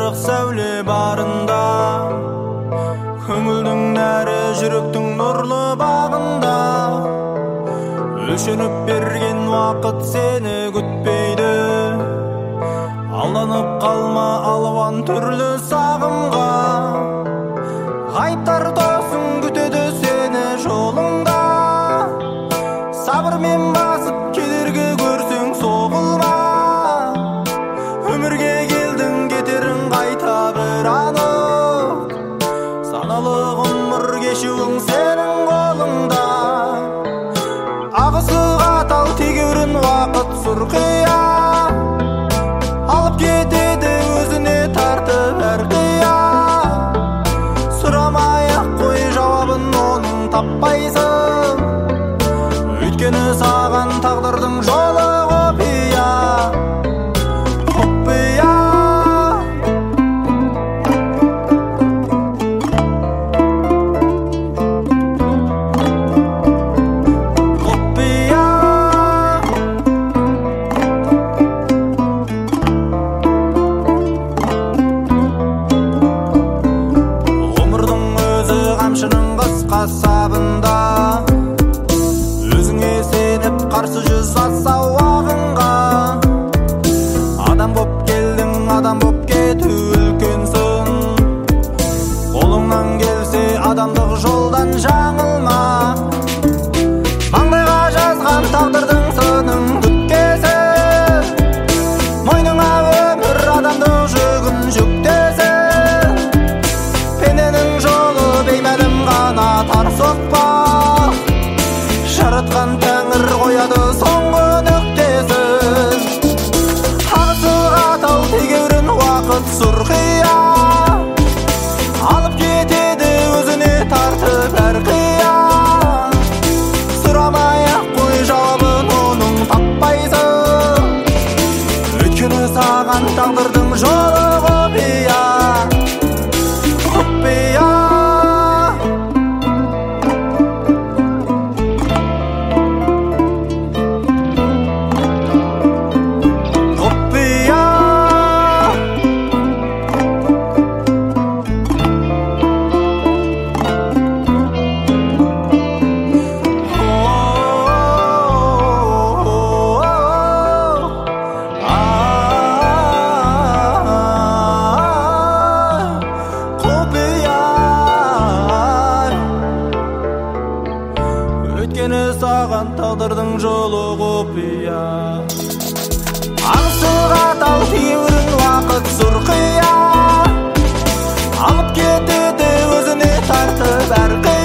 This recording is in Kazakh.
жарық сәуле барында, көңілдің нәрі жүректің нұрлы бағында. Өлшеніп берген уақыт сені күтпейді, алданып қалма алуан түрлі сағымға. Ғайыптар тосын күтеді сені жолыңда, сабырмен басып кедергі көрсең соғылма. Өмірге келдің кетерің қайта бір анық, саналы ғұмыр кешуің сенің қолыңда. Ағысы қатал тегеурін уақыт сұрқия, алып кетеді өзіне тартып әрқия. Сұрамай-ақ қой жауабын оның таппайсың, өйткені саған тағдырдың жолы құпия. Құпия. Құпия. Ғұмырдың өзі қамшының қысқа сабында, өзіңе сеніп қарсы жүз аса уағыңға. Адам боп келдің, адам боп кету үлкен сын, қолыңнан келсе адамдық жолдан жаңылма. Маңдайға жазған тағдырдың сынын күткесін, мойныңа өмір адамдық жүгін жүктесін. Пенденің жолы беймәлім ғана тар соқпақ, жаратқан тәңір қояды соңғы нүктесін. Ағысы қатал тегеурін уақыт сұрқия, алып кетеді өзіне тартып әрқия. Сұрамай-ақ қой жауабын оның таппайсың, өйткені саған тағдырдың жолы құпия. Құпия. Өйткені саған тағдырдың жолы құпия. Ағысы қатал тегеурін уақыт сұрқия, алып кетеді өзіне тартып әрқия.